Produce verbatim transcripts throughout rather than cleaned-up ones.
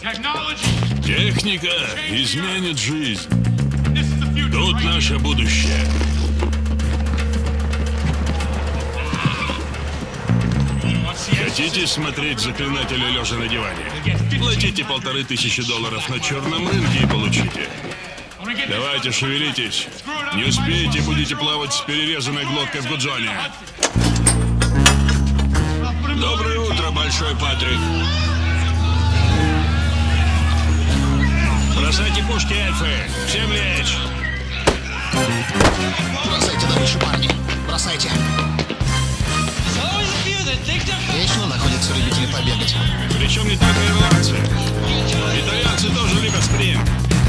Техника изменит жизнь. Тут наше будущее. Хотите смотреть «Заклинателя» лежа на диване? Платите полторы тысячи долларов на черном рынке и получите. Давайте, шевелитесь. Не успеете, будете плавать с перерезанной глоткой в гудзоне. Доброе утро, Большой Патрик. Бросайте пушки, эльфы. Всем лечь. Бросайте дальше, парни. Бросайте. Вечно находятся любители побегать. Причем не только ирландцы. Итальянцы тоже любят спринт.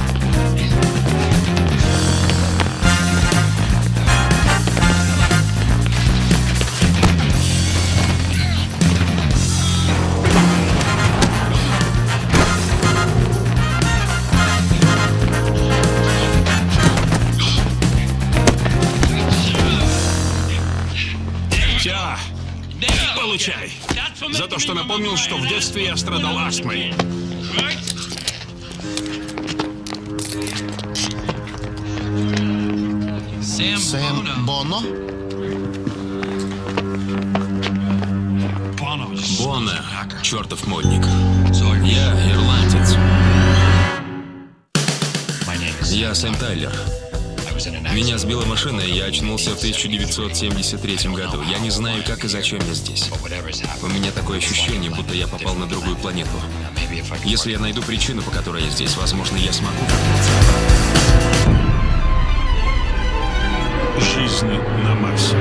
Все. Получай. За то, что напомнил, что в детстве я страдал астмой. Сэм Боно? Бона, чертов модник. Я ирландец. Я Сэм Тайлер. Меня сбила машина, и я очнулся в тысяча девятьсот семьдесят третьем году. Я не знаю, как и зачем я здесь. У меня такое ощущение, будто я попал на другую планету. Если я найду причину, по которой я здесь, возможно, я смогу вернуться. Жизнь на Марсе.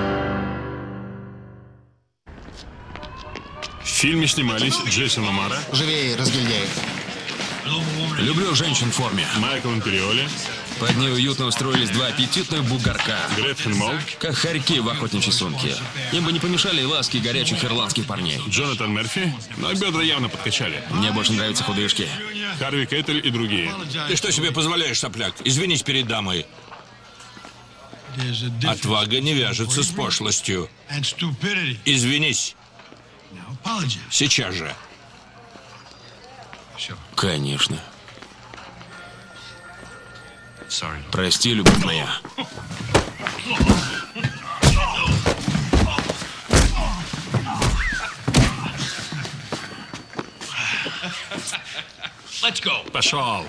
В фильме снимались Джейсон Омара, Живее, разгильдяи. Люблю женщин в форме. Майкл Империоли, Под ней уютно устроились два аппетитных бугорка. Гретхен Молл, Как хорьки в охотничьей сумке. Им бы не помешали и ласки горячих ирландских парней. Джонатан Мерфи, но бедра явно подкачали. Мне больше нравятся худышки. Харви Кейтель и другие. Ты что себе позволяешь, сопляк? Извинись перед дамой. Отвага не вяжется с пошлостью. Извинись. Сейчас же. Конечно. Прости, любовь моя. Пошел.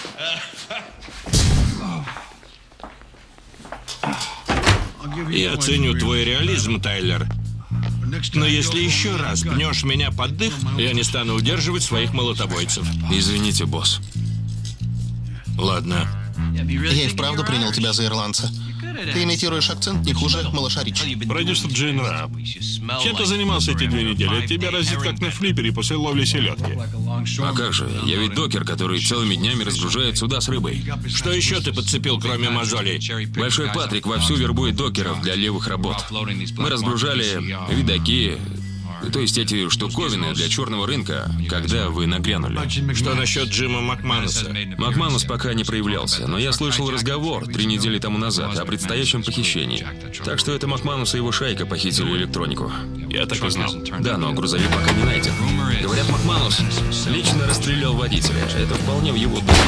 Я ценю твой реализм, Тайлер. Но если еще раз пнешь меня под дых, я не стану удерживать своих молотобойцев. Извините, босс. Ладно. Я и вправду принял тебя за ирландца. Ты имитируешь акцент не хуже малыша Ричи. Продюсер Джейн Раб. Чем ты занимался эти две недели? Тебя разит как на флиппере после ловли селедки. А как же? Я ведь докер, который целыми днями разгружает суда с рыбой. Что еще ты подцепил, кроме мозолей? Большой Патрик вовсю вербует докеров для левых работ. Мы разгружали видаки, то есть эти штуковины для черного рынка, когда вы нагрянули. Что насчет Джима Макмануса? Макманус пока не проявлялся, но я слышал разговор три недели тому назад о предстоящем похищении. Так что это Макманус и его шайка похитили электронику. Я так и знал. Да, но грузовик пока не найден. Говорят, Макманус лично расстрелял водителя. Это вполне в его духе.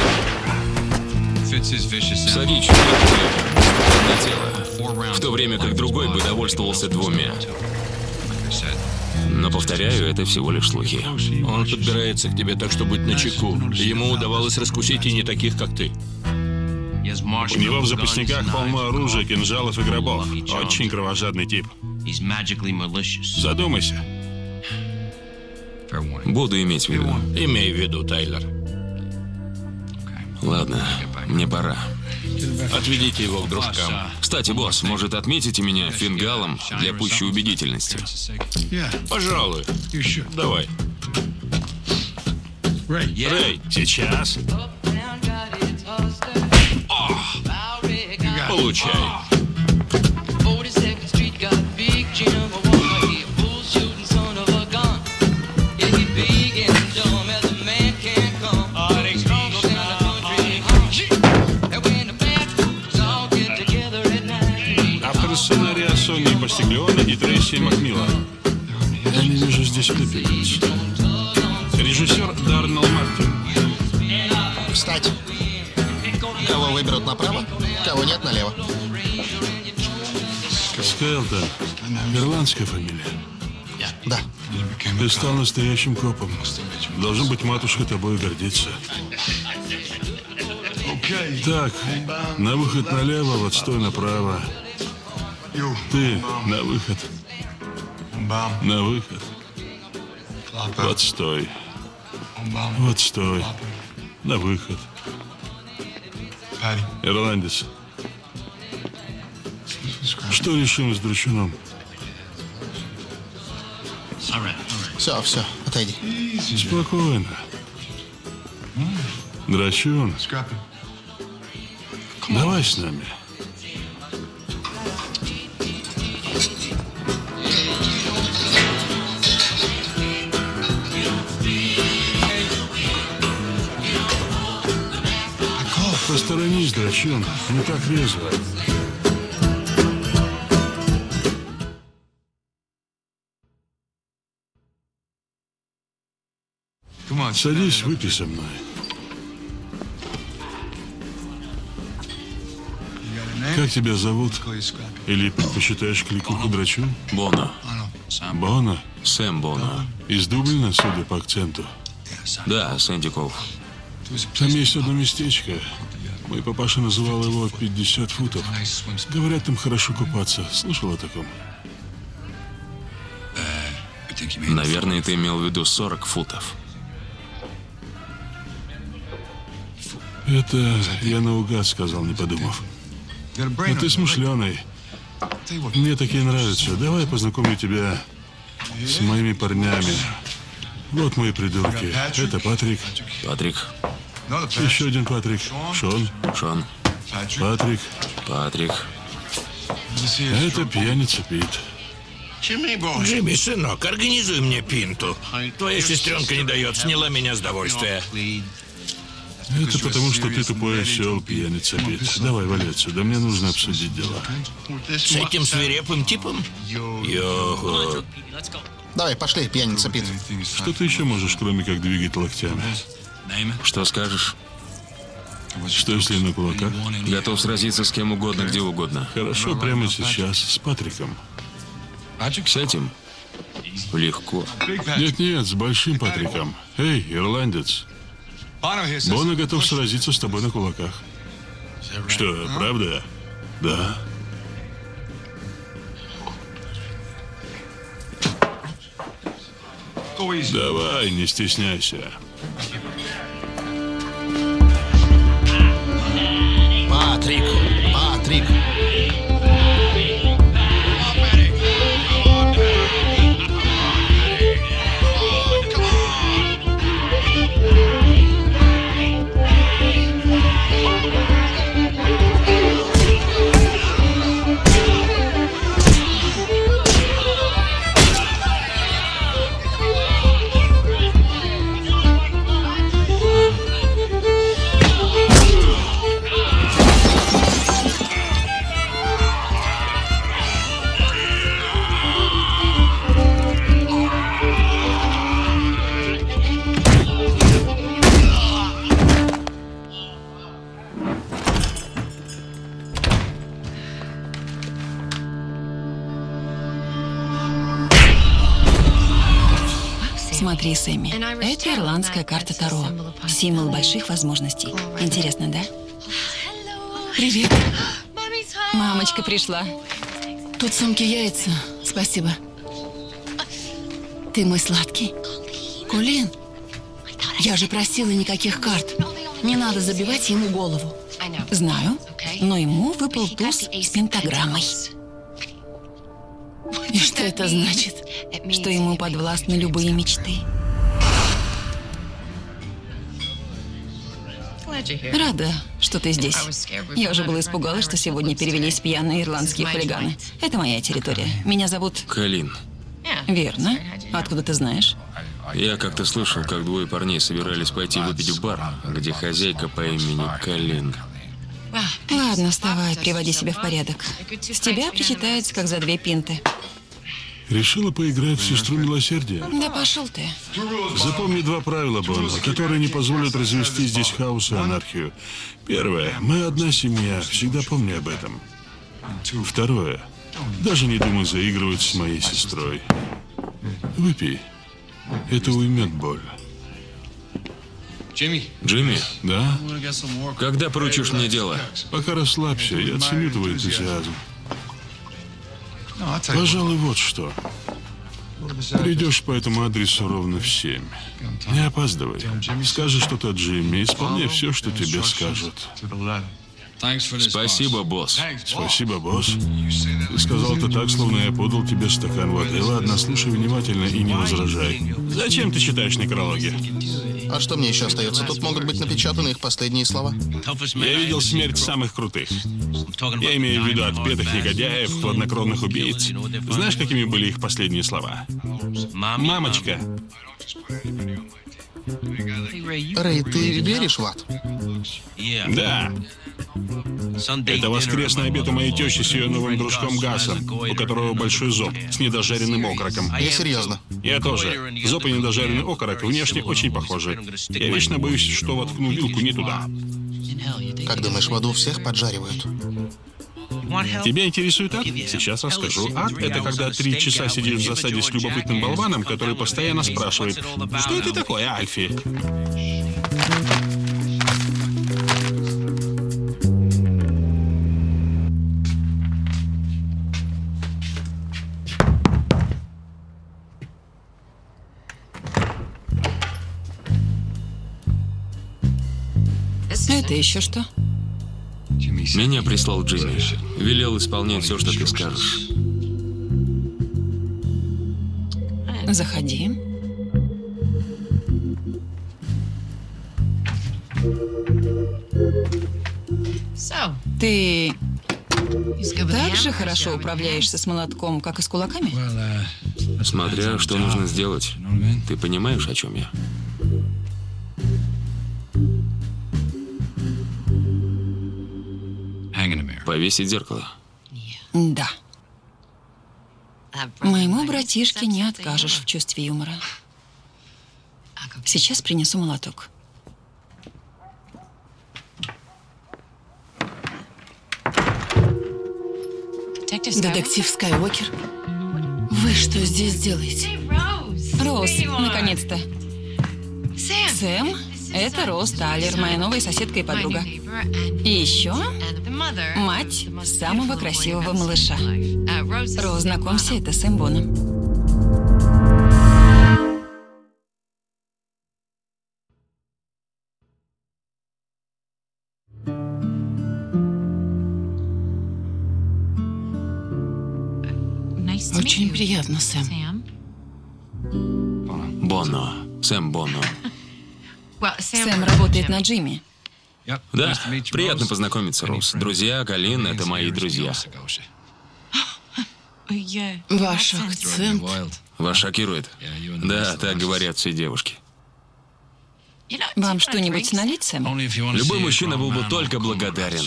Сади четыре на тело, в то время как другой бы довольствовался двумя. Но, повторяю, это всего лишь слухи. Он подбирается к тебе, так что будь начеку. Ему удавалось раскусить и не таких, как ты. У него в запасниках полно оружия, кинжалов и гробов. Очень кровожадный тип. Задумайся. Буду иметь в виду. Имей в виду, Тайлер. Ладно, мне пора. Отведите его к дружкам. Кстати, босс, может, отметите меня фингалом для пущей убедительности? Пожалуй. Давай. Рэй, сейчас. О, получай. Сценария Сони Пастиглионе и Трейси Макмиллан. Я не вижу здесь клипы. Режиссер Дарнелл Мартин. Встать. Кого выберут направо, кого нет налево. Скелтон. Ирландская фамилия. Да. Ты стал настоящим копом. Должен быть, матушка тобой гордится. Так, на выход налево, вот стой направо. Ты на выход. На выход. Вот стой. Вот стой. На выход. Ирландец. Что решим с Драчуном? Все, все, отойди. Спокойно. Драчун, давай с нами. Посторонись, Драчун, не так резво. Садись, выпей со мной. Как тебя зовут? Или предпочитаешь кликуху Драчун? Бона. Бона? Сэм Бона. Из Дублина, судя по акценту. Да, Сэнди Коув. Там есть одно местечко. Мой папаша называл его пятьдесят футов. Говорят, там хорошо купаться. Слышал о таком? Наверное, ты имел в виду сорок футов. Это я наугад сказал, не подумав. Но ты смышленый. Мне такие нравятся. Давай познакомлю тебя с моими парнями. Вот мои придурки. Это Патрик. Патрик. Еще один Патрик. Шон. Шон. Патрик. Патрик. Это пьяница Пит. Джимми, сынок, организуй мне пинту. Твоя сестренка не дает, сняла меня с довольствия. Это потому, что ты тупой осел, пьяница Пит. Давай, вали отсюда, мне нужно обсудить дела. С этим свирепым типом? Йоху. Давай, пошли, пьяница Пит. Что ты еще можешь, кроме как двигать локтями? Что скажешь? Что если на кулаках? Готов сразиться с кем угодно, где угодно. Хорошо, прямо сейчас с Патриком. С этим? Легко. Нет-нет, с большим Патриком. Эй, ирландец. Бона готов сразиться с тобой на кулаках. Что, правда? Да. Давай, не стесняйся. Патрик, Патрик. Смотри, Сэмми, это ирландская карта Таро. Символ больших возможностей. Интересно, да? Привет. Мамочка пришла. Тут в сумке яйца. Спасибо. Ты мой сладкий. Колин, я же просила никаких карт. Не надо забивать ему голову. Знаю, но ему выпал туз с пентаграммой. И что это значит? Что ему подвластны любые мечты. Рада, что ты здесь. Я уже была испугалась, что сегодня перевелись пьяные ирландские хулиганы. Это моя территория. Меня зовут... Колин. Верно. Откуда ты знаешь? Я как-то слышал, как двое парней собирались пойти выпить в бар, где хозяйка по имени Колин. Ладно, вставай, приводи себя в порядок. С тебя причитается, как за две пинты. Решила поиграть в сестру милосердия? Да пошел ты. Запомни два правила, Бонд, которые не позволят развести здесь хаос и анархию. Первое. Мы одна семья. Всегда помни об этом. Второе. Даже не думай заигрывать с моей сестрой. Выпей. Это уймет боль. Джимми, Да? когда поручишь мне дело? Пока расслабься, я ценю твой энтузиазм. Пожалуй, вот что. Придешь по этому адресу ровно в семь. Не опаздывай. Скажи что-то Джимми, исполняй все, что тебе скажут. Спасибо, босс. Спасибо, босс. Ты сказал это так, словно я подал тебе стакан воды. Ладно, слушай внимательно и не возражай. Зачем ты читаешь некрологи? А что мне еще остается? Тут могут быть напечатаны их последние слова. Я видел смерть самых крутых. Я имею в виду отпетых негодяев, хладнокровных убийц. Знаешь, какими были их последние слова? Мамочка. Рэй, ты веришь в ад? Да. Это воскресный обед у моей тещи с ее новым дружком Гасом, у которого большой зоб с недожаренным окороком. Я серьезно. Я тоже. Зоб и недожаренный окорок внешне очень похожи. Я вечно боюсь, что воткну вилку не туда. Как думаешь, в аду всех поджаривают? Тебя интересует ад? Сейчас расскажу. Ад — это когда три часа сидишь в засаде с любопытным болваном, который постоянно спрашивает: «Что это такое, Альфи?» Это еще что? Меня прислал Джимми. Велел исполнять все, что ты скажешь. Заходи. Ты так же хорошо управляешься с молотком, как и с кулаками? Смотря что нужно сделать. Ты понимаешь, о чем я? Повесить зеркало. Да. Моему братишке не откажешь в чувстве юмора. Сейчас принесу молоток. Детектив Скайуокер, вы что здесь делаете? Роуз, наконец-то. Сэм, это Роуз Талер, моя новая соседка и подруга. И еще мать самого красивого малыша. Роуз, знакомься, это Сэм Боннам. Очень приятно, Сэм. Бонно. Сэм Бонно. Сэм работает на Джимми. Да, приятно познакомиться, Роуз. Друзья, Колин — это мои друзья. Ваш акцент. Вас шокирует? Да, так говорят все девушки. Вам что-нибудь налить, Сэм? Любой мужчина был бы только благодарен.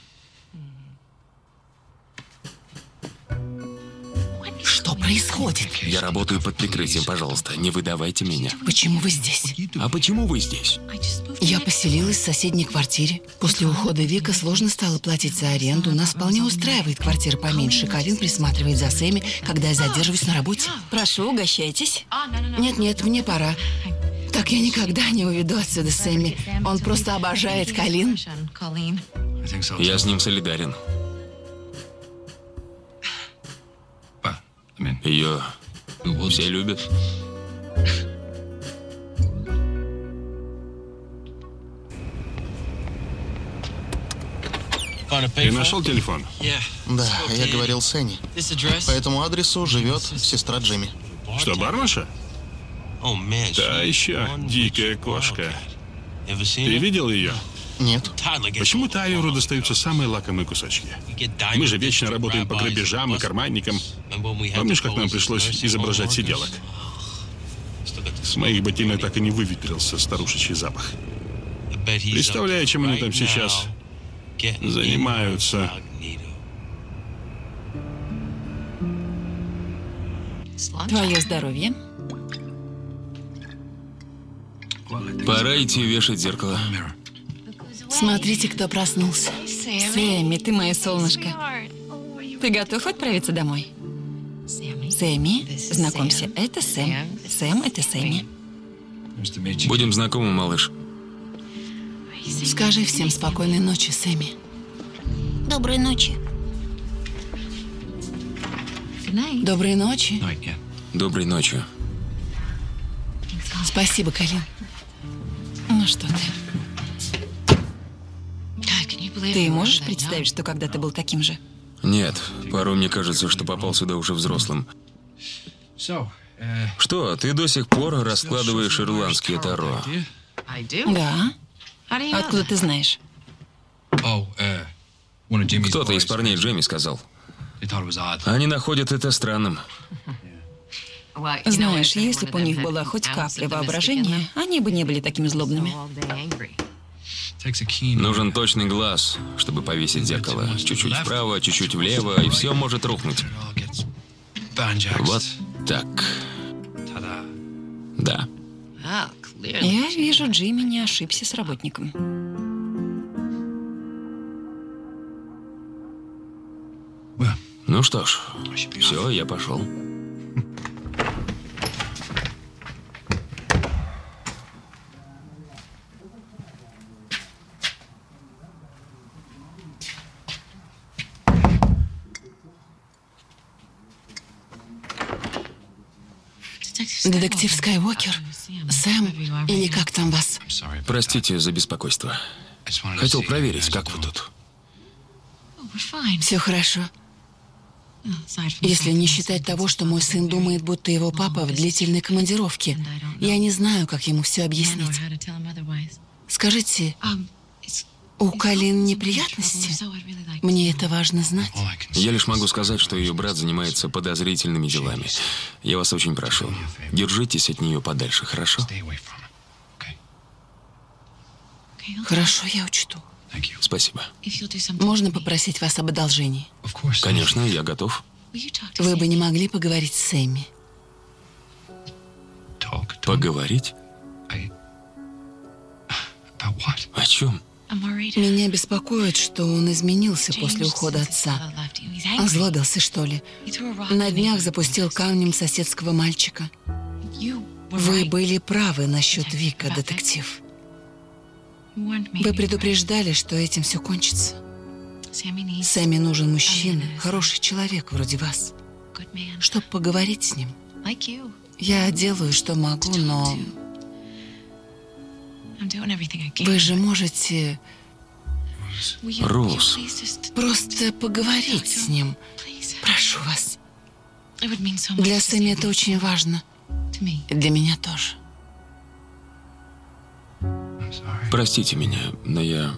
Что происходит? Я работаю под прикрытием, пожалуйста, не выдавайте меня. Почему вы здесь? А почему вы здесь? Я поселилась в соседней квартире. После ухода Вика сложно стало платить за аренду. Нас вполне устраивает квартира поменьше. Колин присматривает за Сэмми, когда я задерживаюсь на работе. Прошу, угощайтесь. Нет-нет, мне пора. Так я никогда не уведу отсюда Сэмми. Он просто обожает Колин. Я с ним солидарен. Ее все любят. Ты нашел телефон? Да, я говорил с Энни. По этому адресу живет сестра Джимми. Что, барменша? Да, еще дикая кошка. Ты видел ее? Нет. Почему Тайлеру достаются самые лакомые кусочки? Мы же вечно работаем по грабежам и карманникам. Помнишь, как нам пришлось изображать сиделок? С моих ботинок так и не выветрился старушечий запах. Представляю, чем они там сейчас занимаются. Твое здоровье. Пора идти вешать зеркало. Смотрите, кто проснулся. Сэмми, ты мое солнышко. Ты готов отправиться домой? Сэмми, знакомься, это Сэм. Сэм, это Сэмми. Будем знакомы, малыш. Скажи всем спокойной ночи, Сэмми. Доброй ночи. Доброй ночи. Доброй ночи. Спасибо, Колин. Ну что ты? Ты можешь представить, что когда-то был таким же? Нет, порой мне кажется, что попал сюда уже взрослым. Что, ты до сих пор раскладываешь ирландские таро? Да. Откуда ты знаешь? Кто-то из парней Джейми сказал. Они находят это странным. Знаешь, если бы у них была хоть капля воображения, они бы не были такими злобными. Нужен точный глаз, чтобы повесить зеркало. Чуть-чуть вправо, чуть-чуть влево, и все может рухнуть. Вот так. Да. Я вижу, Джимми не ошибся с работником. Ну что ж, все, я пошел. Детектив Скайуокер, Сэм, или как там вас? Простите за беспокойство. Хотел проверить, как вы тут. Все хорошо. Если не считать того, что мой сын думает, будто его папа в длительной командировке. Я не знаю, как ему все объяснить. Скажите, у Колин неприятности? Мне это важно знать. Я лишь могу сказать, что ее брат занимается подозрительными делами. Я вас очень прошу, держитесь от нее подальше, хорошо? Хорошо, я учту. Спасибо. Можно попросить вас об одолжении? Конечно, я готов. Вы бы не могли поговорить с Сэмми? Поговорить? О чем? Меня беспокоит, что он изменился после ухода отца. Озлобился, что ли? На днях запустил камнем соседского мальчика. Вы были правы насчет Вика, детектив. Вы предупреждали, что этим все кончится. Сэмми нужен мужчина, хороший человек вроде вас, чтобы поговорить с ним. Я делаю, что могу, но... Вы же можете... Роуз. Просто поговорить с ним. Прошу вас. Для Сэмми это очень важно. Для меня тоже. Простите меня, но я...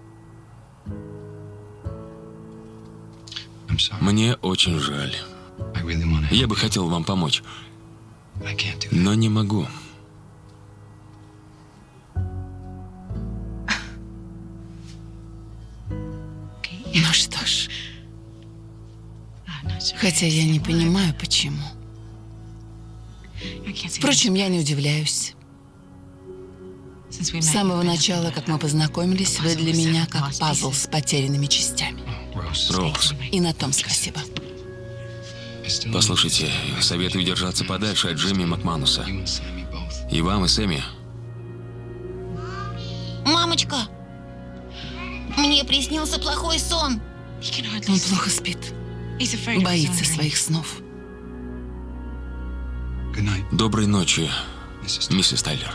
Мне очень жаль. Я бы хотел вам помочь, но не могу. Ну что ж. Хотя я не понимаю, почему. Впрочем, я не удивляюсь. С самого начала, как мы познакомились, вы для меня как пазл с потерянными частями. Роуз. И на том спасибо. Послушайте, советую держаться подальше от Джимми Макмануса. И вам, и Сэмми. Мамочка, мне приснился плохой сон. Он плохо спит. Боится своих снов. Доброй ночи, миссис Тайлер.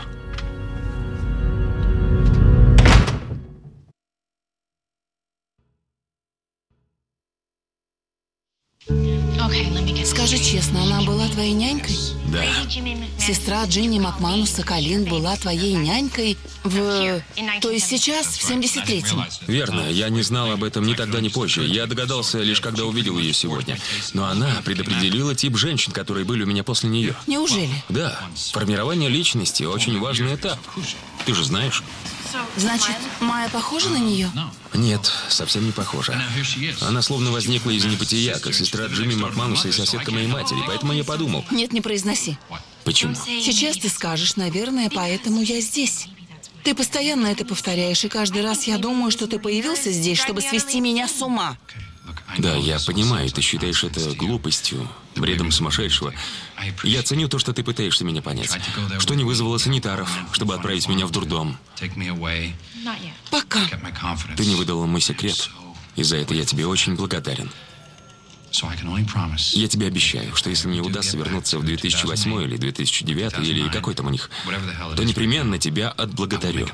Скажи честно, она была твоей нянькой? Да. Сестра Джинни Макмануса, Колин, была твоей нянькой в... То есть сейчас, в семьдесят третьем? Верно, я не знал об этом ни тогда, ни позже. Я догадался лишь, когда увидел ее сегодня. Но она предопределила тип женщин, которые были у меня после нее. Неужели? Да. Формирование личности – очень важный этап. Ты же знаешь. Значит, Майя похожа на нее? Нет, совсем не похожа. Она словно возникла из небытия, как сестра Джимми Макмануса и соседка моей матери, поэтому я подумал. Нет, не произноси. Почему? Сейчас ты скажешь, наверное, поэтому я здесь. Ты постоянно это повторяешь, и каждый раз я думаю, что ты появился здесь, чтобы свести меня с ума. Да, я понимаю, ты считаешь это глупостью, бредом сумасшедшего. Я ценю то, что ты пытаешься меня понять. Что не вызвало санитаров, чтобы отправить меня в дурдом. Пока. Ты не выдала мой секрет, и за это я тебе очень благодарен. Я тебе обещаю, что если мне удастся вернуться в две тысячи восьмой или две тысячи девятый, или какой там у них, то непременно тебя отблагодарю.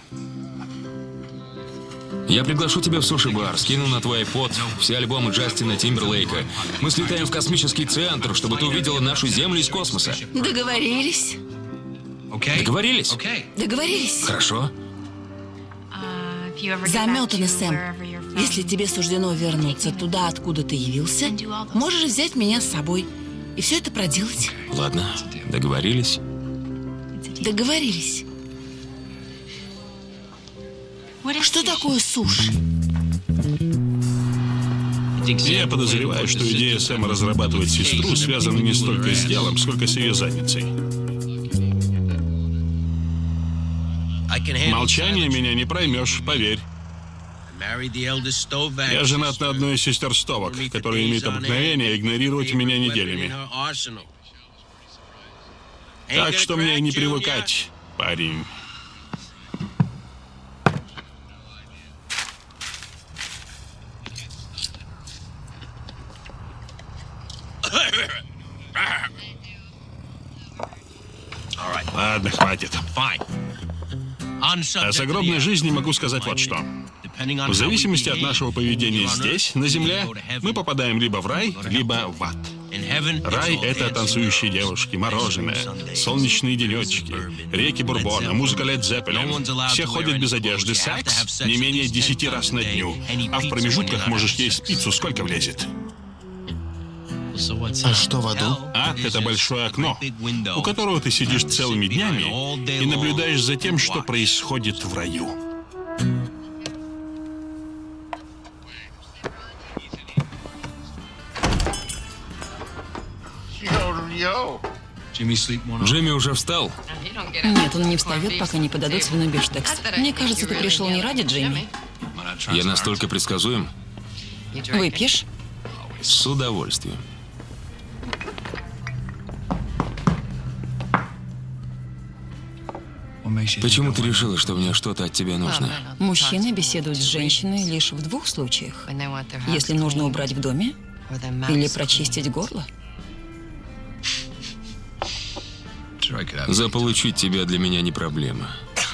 Я приглашу тебя в суши-бар, скину на твой iPod все альбомы Джастина Тимберлейка. Мы слетаем в космический центр, чтобы ты увидела нашу Землю из космоса. Договорились. Договорились? Договорились. Хорошо. Заметано, Сэм. Если тебе суждено вернуться туда, откуда ты явился, можешь взять меня с собой и все это проделать. Ладно, договорились. Договорились. Что такое суши? Я подозреваю, что идея Сэма разрабатывать сестру связана не столько с делом, сколько с ее задницей. Молчание меня не проймешь, поверь. Я женат на одной из сестер Стовок, которая имеет обыкновение игнорировать меня неделями. Так что мне не привыкать, парень. Ладно, хватит. О загробной жизни могу сказать вот что. В зависимости от нашего поведения здесь, на земле, мы попадаем либо в рай, либо в ад. Рай — это танцующие девушки, мороженое, солнечные денечки, реки бурбона, музыка Лед Зеппелин. Все ходят без одежды, секс не менее десяти раз на дню, а в промежутках можешь есть пиццу, сколько влезет. А что в аду? Ад — это большое окно, у которого ты сидишь целыми днями и наблюдаешь за тем, что происходит в раю. Джимми уже встал? Нет, он не встает, пока не подадут свиной бифштекс. Мне кажется, ты пришел не ради Джимми. Я настолько предсказуем? Выпьешь? С удовольствием. Почему ты решила, что мне что-то от тебя нужно? Мужчины беседуют с женщиной лишь в двух случаях. Если нужно убрать в доме или прочистить горло. Заполучить тебя для меня не проблема.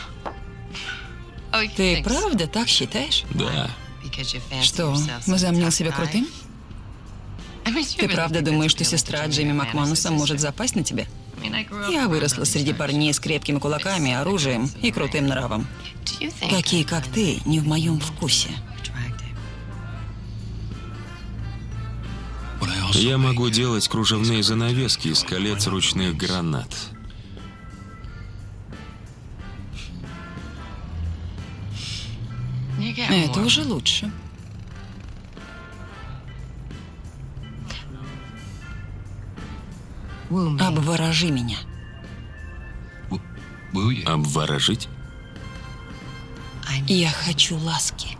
Ты правда так считаешь? Да. Что, возомнил себя крутым? Ты правда думаешь, что сестра Джимми Макмануса может запасть на тебя? Я выросла среди парней с крепкими кулаками, оружием и крутым нравом. Такие, как ты, не в моем вкусе. Я могу делать кружевные занавески из колец ручных гранат. Это уже лучше. Обворожи меня. Обворожить? Я хочу ласки.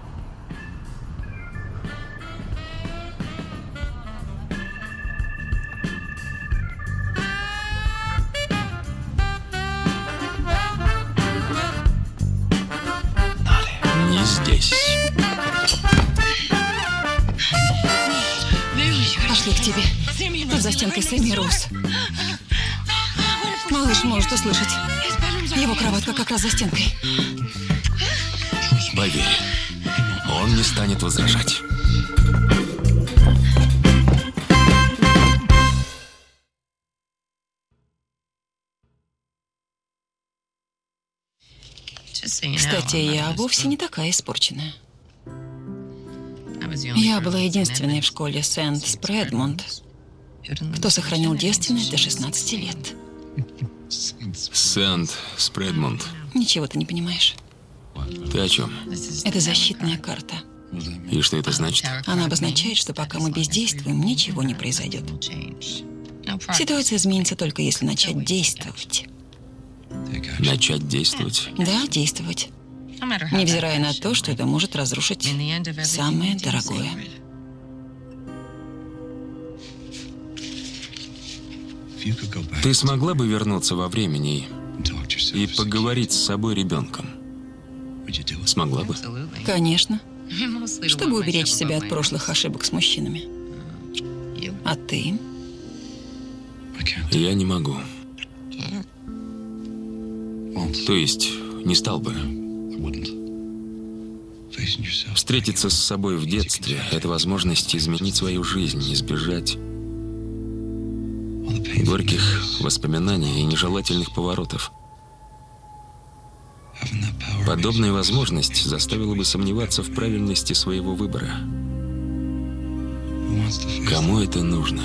Не здесь. Пошли к тебе. Тут за стенкой Сэмми Роуз. Малыш может услышать. Его кроватка как раз за стенкой. Поверь, он не станет возражать. Кстати, я вовсе не такая испорченная. Я была единственной в школе Сент-Спредмонт, кто сохранил девственность до шестнадцати лет. Сент-Спредмонт. Ничего ты не понимаешь. Ты о чем? Это защитная карта. И что это значит? Она обозначает, что пока мы бездействуем, ничего не произойдет. Ситуация изменится только если начать действовать. Начать действовать? Да, действовать. Невзирая на то, что это может разрушить самое дорогое. Ты смогла бы вернуться во времени и поговорить с собой ребенком? Смогла бы? Конечно. Чтобы уберечь себя от прошлых ошибок с мужчинами. А ты? Я не могу. То есть, не стал бы. Встретиться с собой в детстве — это возможность изменить свою жизнь, избежать горьких воспоминаний и нежелательных поворотов. Подобная возможность заставила бы сомневаться в правильности своего выбора. Кому это нужно?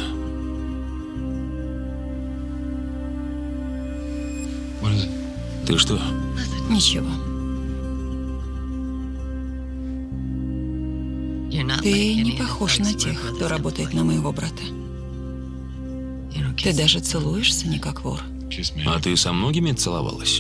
Ты что? Ничего. Ты не похож на тех, кто работает на моего брата. Ты даже целуешься не как вор. А ты со многими целовалась?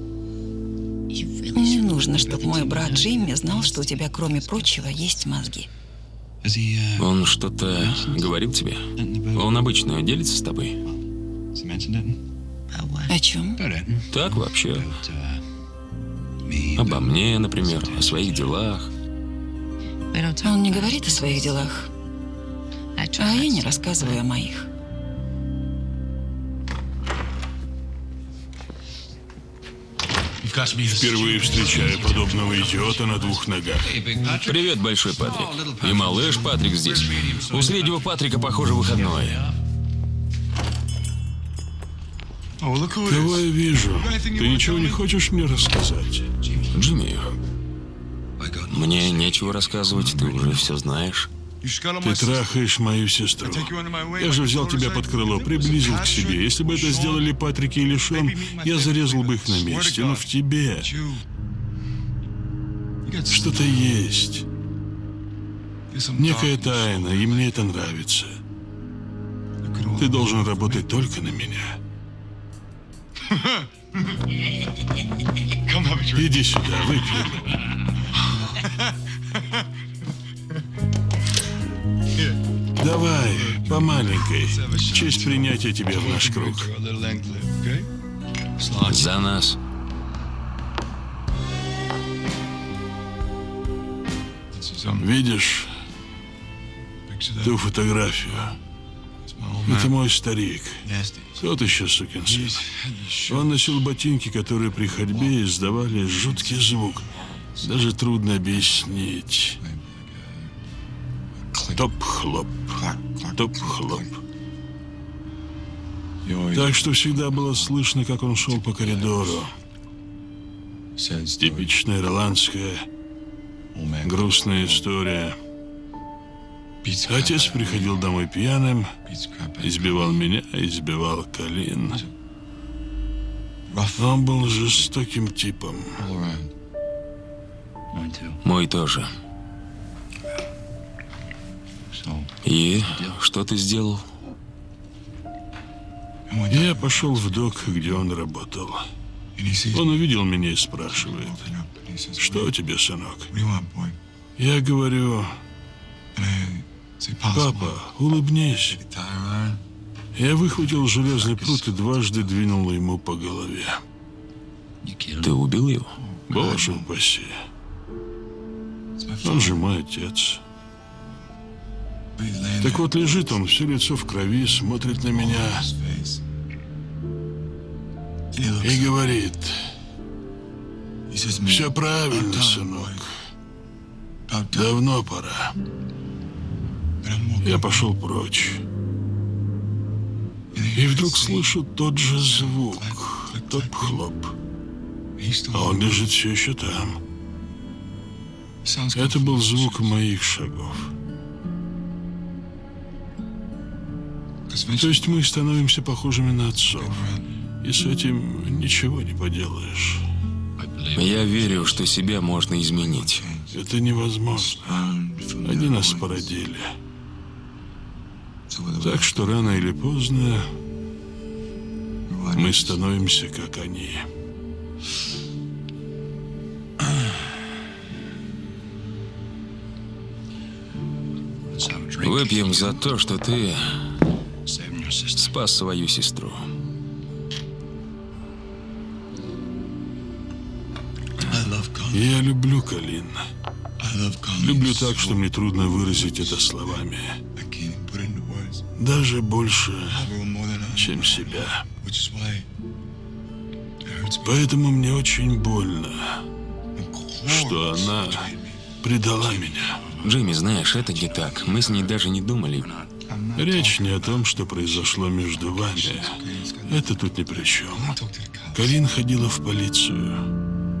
Не нужно, чтобы мой брат Джимми знал, что у тебя, кроме прочего, есть мозги. Он что-то говорил тебе? Он обычно делится с тобой? О чем? Так вообще. Обо мне, например, о своих делах. Он не говорит о своих делах, а я не рассказываю о моих. Впервые встречаю подобного идиота на двух ногах. Привет, Большой Патрик. И малыш Патрик здесь. У среднего Патрика, похоже, выходной. Кого я вижу? Ты ничего не хочешь мне рассказать? Джимми, мне нечего рассказывать, ты уже все знаешь. Ты трахаешь мою сестру. Я же взял тебя под крыло, приблизил к себе. Если бы это сделали Патрик или Шон, я зарезал бы их на месте. Но в тебе что-то есть. Некая тайна, и мне это нравится. Ты должен работать только на меня. Иди сюда, выпьем. Давай, по маленькой. В честь принятия тебя в наш круг. За нас. Видишь ту фотографию? Это мой старик. Тот еще сукин сын. Он носил ботинки, которые при ходьбе издавали жуткий звук. Даже трудно объяснить. Топ-хлоп. Топ-хлоп. Так что всегда было слышно, как он шел по коридору. Типичная ирландская грустная история. Отец приходил домой пьяным, избивал меня, избивал Колин. Он был жестоким типом. Мой тоже. И что ты сделал? Я пошел в док, где он работал. Он увидел меня и спрашивает: «Что тебе, сынок?» Я говорю: «Папа, улыбнись». Я выхватил железный прут и дважды двинул ему по голове. Ты убил его? Боже упаси. Он же мой отец. Так вот, лежит он, все лицо в крови, смотрит на меня и говорит: «Все правильно, сынок. Давно пора». Я пошел прочь. И вдруг слышу тот же звук. Топ-хлоп. А он лежит все еще там. Это был звук моих шагов. То есть мы становимся похожими на отцов. И с этим ничего не поделаешь. Я верю, что себя можно изменить. Это невозможно. Они нас породили. Так что рано или поздно мы становимся как они. Выпьем за то, что ты спас свою сестру. Я люблю Колин. Люблю так, что мне трудно выразить это словами. Даже больше, чем себя. Поэтому мне очень больно, что она предала меня. Джимми, знаешь, это не так. Мы с ней даже не думали. Речь не о том, что произошло между вами. Это тут ни при чем. Колин ходила в полицию.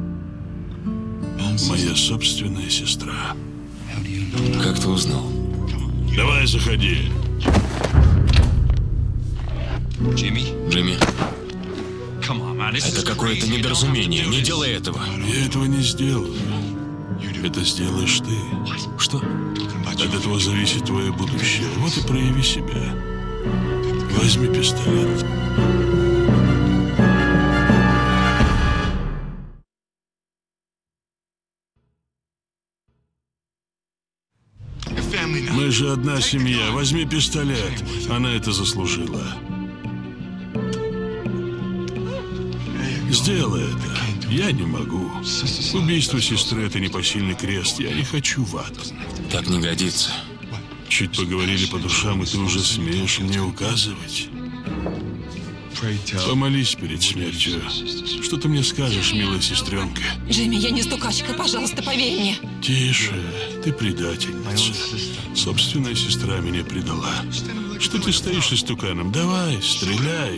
Моя собственная сестра. Как ты узнал? Давай, заходи. Джимми, это какое-то недоразумение. Не делай этого. Я этого не сделаю. Это сделаешь ты. Что? От этого зависит твое будущее. Вот и прояви себя. Возьми пистолет. Мы же одна семья. Возьми пистолет. Она это заслужила. Сделай это. Я не могу. Убийство сестры — это непосильный крест. Я не хочу в ад. Так не годится. Чуть поговорили по душам, и ты уже смеешь мне указывать. Помолись перед смертью. Что ты мне скажешь, милая сестренка? Джимми, я не стукачка, пожалуйста, поверь мне. Тише, ты предательница. Собственная сестра меня предала. Что ты стоишь истуканом? Давай, стреляй.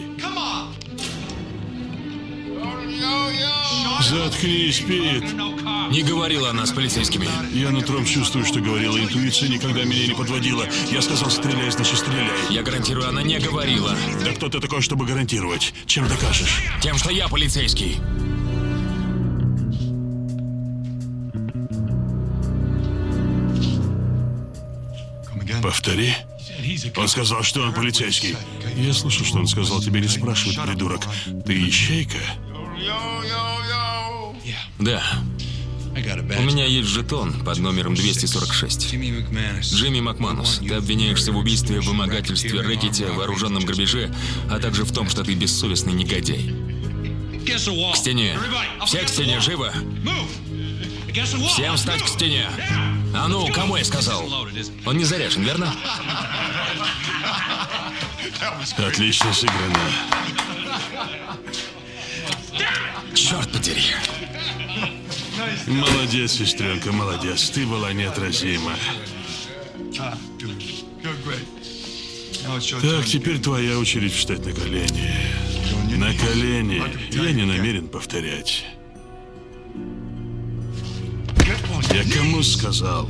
Заткнись, Пит. Не говорила она с полицейскими. Я нутром чувствую, что говорила. Интуиция никогда меня не подводила. Я сказал, стреляй, значит, стреляй. Я гарантирую, она не говорила. Да кто ты такой, чтобы гарантировать? Чем докажешь? Тем, что я полицейский. Повтори. Он сказал, что он полицейский. Я слышал, что он сказал. Тебе не спрашивают, придурок. Ты ищейка? Да. У меня есть жетон под номером двести сорок шесть. Джимми Макманус, ты обвиняешься в убийстве, вымогательстве, рэкете, вооруженном грабеже, а также в том, что ты бессовестный негодяй. К стене. Все к стене, живо! Всем встать к стене! А ну, кому я сказал? Он не заряжен, верно? Отлично сыграно. Черт подери. Молодец, сестренка, молодец. Ты была неотразима. Так, теперь твоя очередь встать на колени. На колени. Я не намерен повторять. Я кому сказал?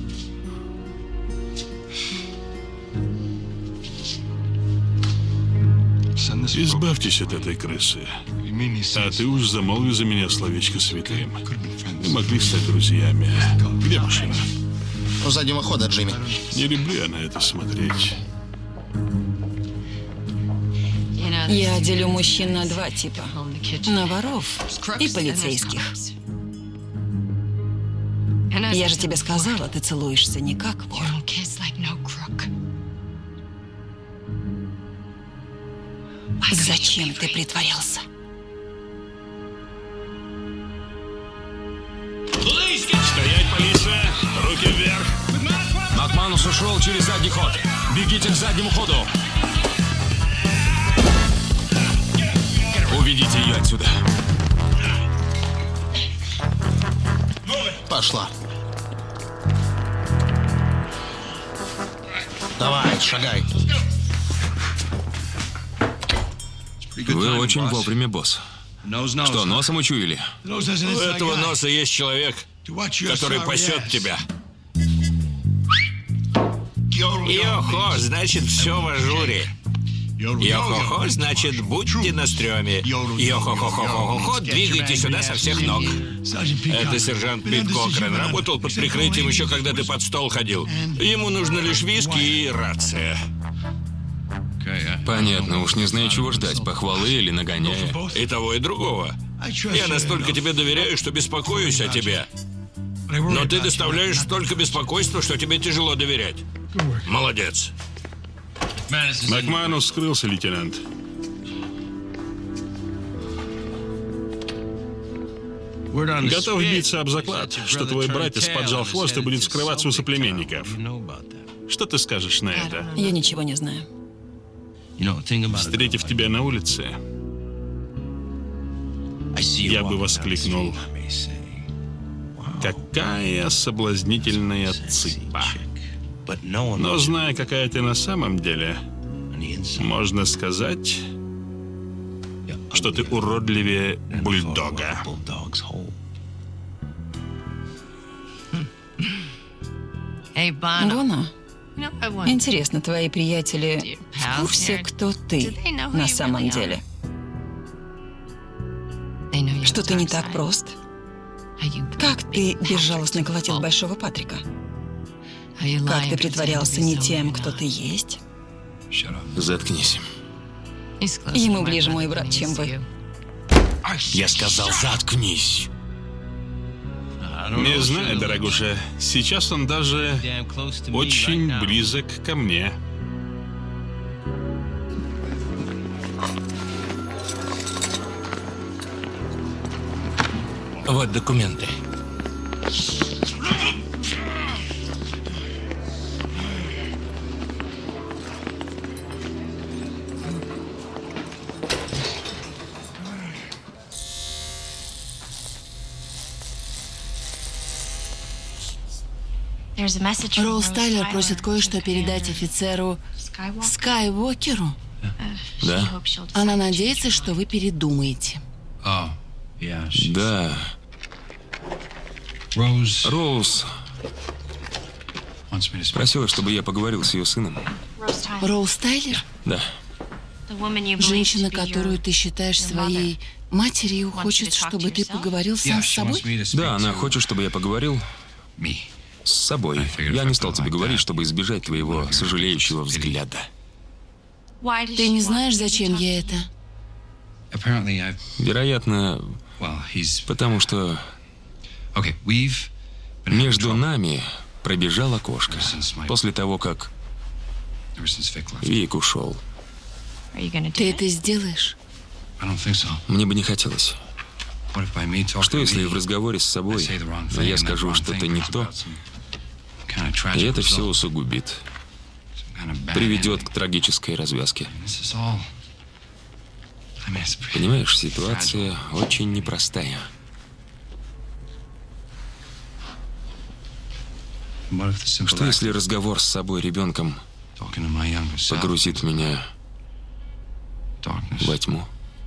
Избавьтесь от этой крысы. А ты уж замолви за меня словечко святым. Мы могли стать друзьями. Где машина? У заднего хода, Джимми. Не люблю я на это смотреть. Я делю мужчин на два типа. На воров и полицейских. Я же тебе сказала, ты целуешься не как вор. Зачем ты притворялся? Стоять, полиция! Руки вверх! Макманус ушел через задний ход. Бегите к заднему ходу. Уведите ее отсюда. Пошла. Давай, шагай. Вы очень вовремя, босс. Что, носом учуяли? У этого носа есть человек, который пасет тебя. Йохо, значит, все в ажуре. Йо-хо-хо, значит, будьте на стреме. Йо-хо-хо-хо-хо-хо, двигайте сюда со всех ног. Это сержант Пит Кокрен. Работал под прикрытием еще когда ты под стол ходил. Ему нужно лишь виски и рация. Понятно, уж не знаю, чего ждать, похвалы или нагоняя. И того, и другого. Я настолько тебе доверяю, что беспокоюсь о тебе. Но ты доставляешь столько беспокойства, что тебе тяжело доверять. Молодец. Макманус скрылся, лейтенант. Готов биться об заклад, что твой братец поджал хвост и будет скрываться у соплеменников. Что ты скажешь на это? Я ничего не знаю. Встретив тебя на улице, я бы воскликнул: какая соблазнительная цыпа. Но зная, какая ты на самом деле, можно сказать, что ты уродливее бульдога. Бона, интересно, твои приятели в курсе, кто ты на самом деле? Что ты не так прост? Как ты безжалостно колотил Большого Патрика? Как ты притворялся не тем, кто ты есть? Заткнись. Ему ближе мой брат, чем вы. Я сказал, заткнись. Не знаю, дорогуша, сейчас он даже очень близок ко мне. Вот документы. Роуз Тайлер просит кое-что передать офицеру Скайуокеру. Да? Она надеется, что вы передумаете. Да. Роуз просила, чтобы я поговорил с ее сыном. Роуз Тайлер? Да. Женщина, которую ты считаешь своей матерью, хочет, чтобы ты поговорил сам с собой? Да, она хочет, чтобы я поговорил с собой. Я не стал тебе говорить, чтобы избежать твоего сожалеющего взгляда. Ты не знаешь, зачем я это? Вероятно, потому что между нами пробежала кошка после того, как Вик ушел. Ты это сделаешь? Мне бы не хотелось. Что если в разговоре с собой я скажу что-то не то, и это все усугубит, приведет к трагической развязке? Понимаешь, ситуация очень непростая. Что если разговор с собой ребенком погрузит меня во тьму?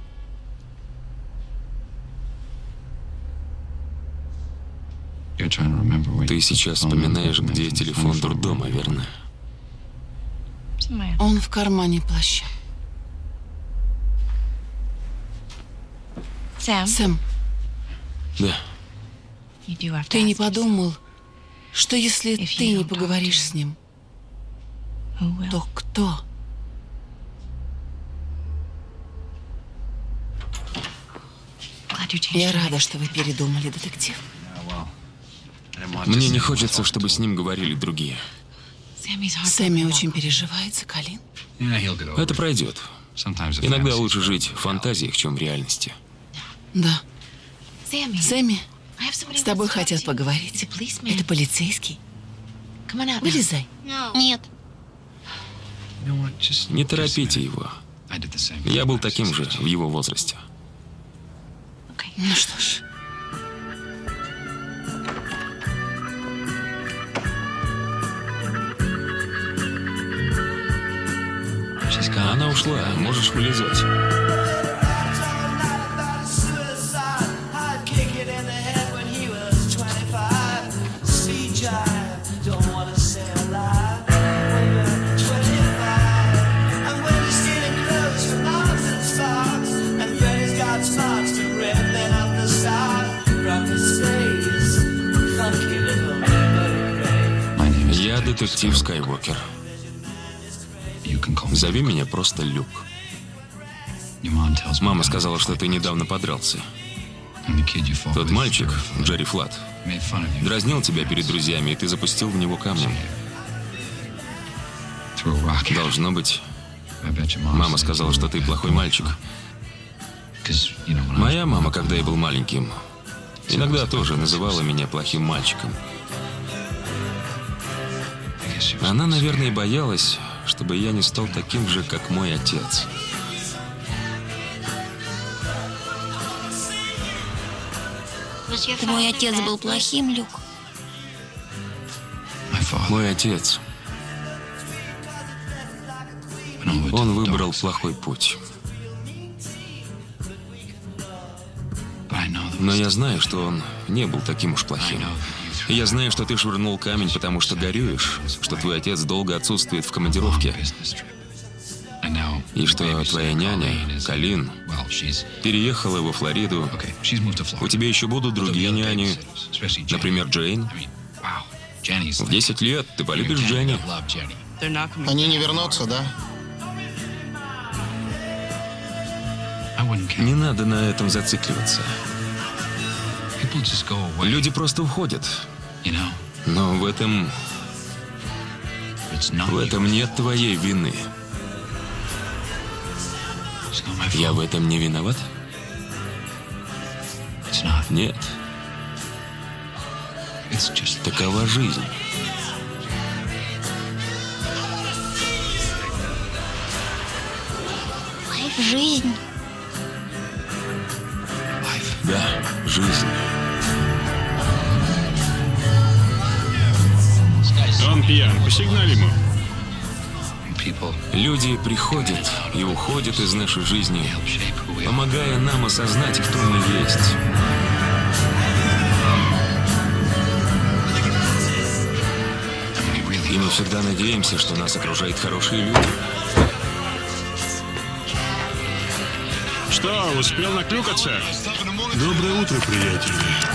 Ты сейчас вспоминаешь, где телефон дурдома, верно? Он в кармане плаща. Сэм, Да. ты не подумал, что если ты не поговоришь с ним, то кто? Я рада, что вы передумали, детектив. Мне не хочется, чтобы с ним говорили другие. Сэмми очень переживает за Колин. Это пройдет. Иногда лучше жить в фантазиях, чем в реальности. Да. Сэмми, с тобой хотят поговорить. Это полицейский. Вылезай. Нет. Не торопите его. Я был таким же в его возрасте. Ну что ж. Она ушла, можешь вылезать. Don't wanna say a lie when you're twenty-five. I'm going to sit and cry. детектив Скайуокер. Зови меня просто Люк. Мама сказала, что ты недавно подрался. Тот мальчик, Джерри Флат, дразнил тебя перед друзьями, и ты запустил в него камнем. Должно быть, мама сказала, что ты плохой мальчик. Моя мама, когда я был маленьким, иногда тоже называла меня плохим мальчиком. Она, наверное, боялась, чтобы я не стал таким же, как мой отец. Твой отец был плохим, Люк? Мой отец. Он выбрал плохой путь. Но я знаю, что он не был таким уж плохим. И я знаю, что ты швырнул камень, потому что горюешь, что твой отец долго отсутствует в командировке. И что твоя няня, Колин, переехала во Флориду. У тебя еще будут другие няни, например, Джейн. В десять лет ты полюбишь Дженни. Они не вернутся, да? Не надо на этом зацикливаться. Люди просто уходят. Но в этом... В этом нет твоей вины. Я в этом не виноват? Нет. Такова жизнь. Жизнь. Да, жизнь. Он пьян, посигнали ему. Люди приходят и уходят из нашей жизни, помогая нам осознать, кто мы есть. И мы всегда надеемся, что нас окружают хорошие люди. Что, успел наклюкаться? Доброе утро, приятели.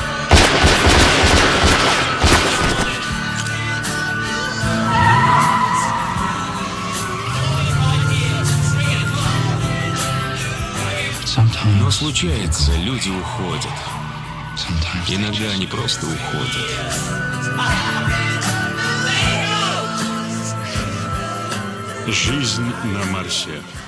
Но случается, люди уходят. Иногда они просто уходят. Жизнь на Марсе.